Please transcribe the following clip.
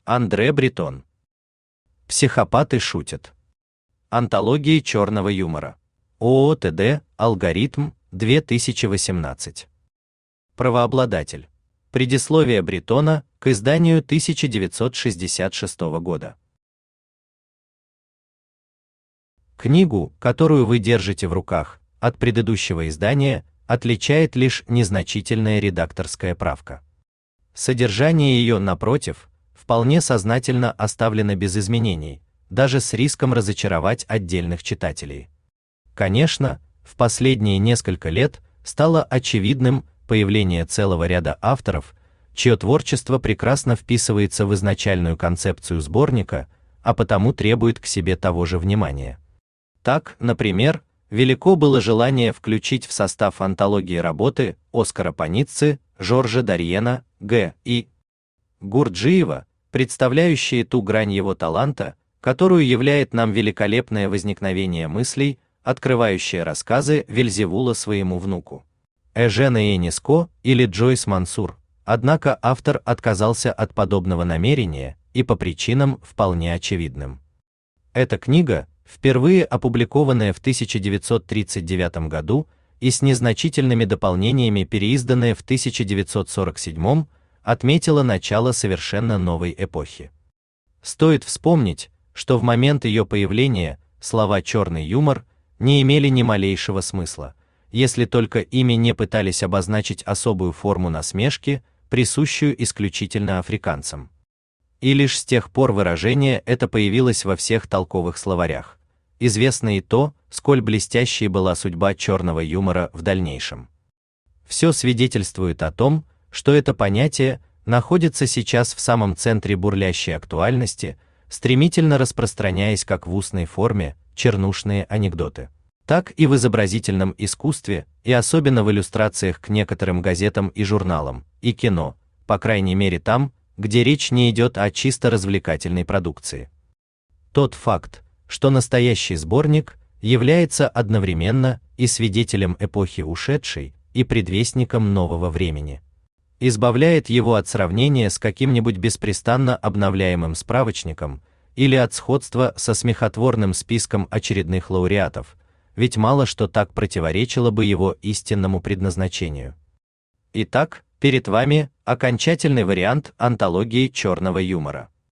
Андре Бретон. Психопаты шутят. Антологии черного юмора. ООО-ТД, алгоритм, 2018. Правообладатель. Предисловие Бретона к изданию 1966 года. Книгу, которую вы держите в руках, от предыдущего издания отличает лишь незначительная редакторская правка. Содержание ее, напротив, вполне сознательно оставлено без изменений, даже с риском разочаровать отдельных читателей. Конечно, в последние несколько лет стало очевидным появление целого ряда авторов, чье творчество прекрасно вписывается в изначальную концепцию сборника, а потому требует к себе того же внимания. Так, например, велико было желание включить в состав антологии работы Оскара Паницци, Жоржа Дарьена, Г. и Гурджиева, представляющие ту грань его таланта, которую являет нам великолепное возникновение мыслей, открывающее рассказы Вельзевула своему внуку, Эжена Эниско или Джойс Мансур. Однако автор отказался от подобного намерения и по причинам вполне очевидным. Эта книга, впервые опубликованная в 1939 году и с незначительными дополнениями переизданная в 1947, отметила начало совершенно новой эпохи. Стоит вспомнить, что в момент ее появления слова «черный юмор» не имели ни малейшего смысла, если только ими не пытались обозначить особую форму насмешки, присущую исключительно африканцам. И лишь с тех пор выражение это появилось во всех толковых словарях. Известно и то, сколь блестящей была судьба черного юмора в дальнейшем. Все свидетельствует о том, что это понятие находится сейчас в самом центре бурлящей актуальности, стремительно распространяясь как в устной форме, чернушные анекдоты, так и в изобразительном искусстве, и особенно в иллюстрациях к некоторым газетам и журналам, и кино, по крайней мере там, где речь не идет о чисто развлекательной продукции. Тот факт, что настоящий сборник является одновременно и свидетелем эпохи ушедшей, и предвестником нового времени, избавляет его от сравнения с каким-нибудь беспрестанно обновляемым справочником или от сходства со смехотворным списком очередных лауреатов, ведь мало что так противоречило бы его истинному предназначению. Итак, перед вами окончательный вариант антологии черного юмора.